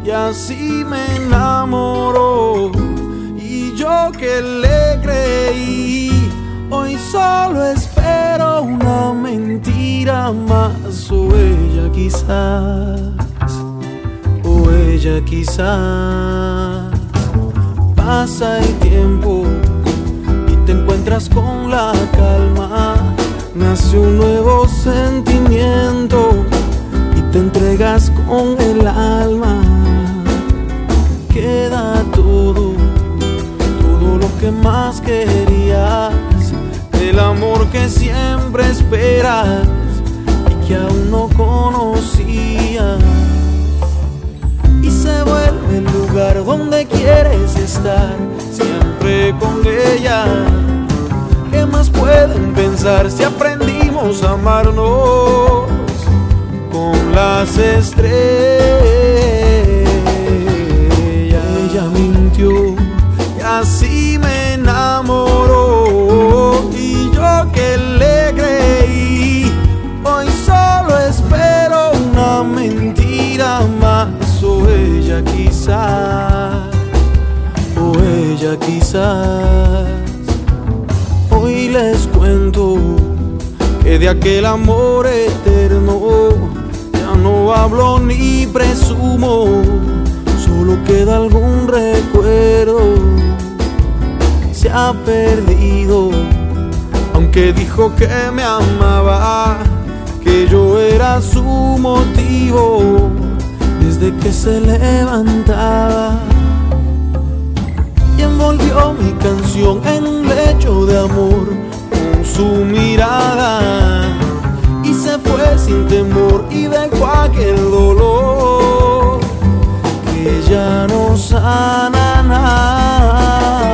y así me enamoró. Y yo que le creí, hoy solo espero una mentira más. O ella quizás pasa el tiempo y te encuentras con la calma. Nace un nuevo sentimiento y te entregas con el alma. Queda todo lo que más querías, el amor que siempre esperas y que aún no conocías. Y se vuelve el lugar donde quieres estar, siempre con ella. ¿Qué más pueden pensar si aprendimos a amarnos con las estrellas? Ella mintió y así me enamoró. Y yo que le creí, hoy solo espero una mentira más. O ella quizás, hoy les cuento que de aquel amor eterno ya no hablo ni presumo, solo queda algún recuerdo. Se ha perdido, aunque dijo que me amaba, que yo era su motivo desde que se levantaba. Y envolvió mi canción en un lecho de amor con su mirada, y se fue sin temor y dejó aquel dolor que ya no sana nada.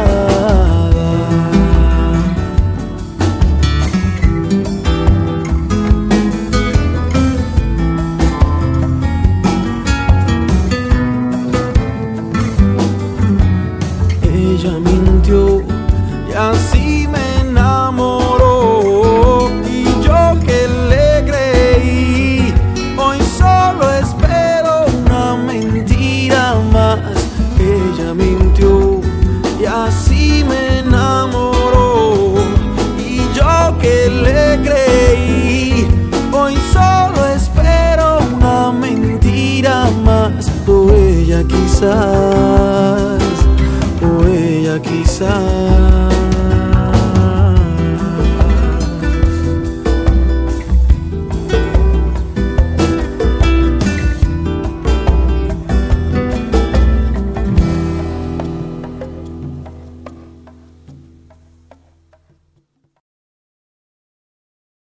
Ella mintió y así me enamoró. Y yo que le creí, hoy solo espero una mentira más. Ella mintió y así me enamoró. Y yo que le creí, hoy solo espero una mentira más. O ella quizás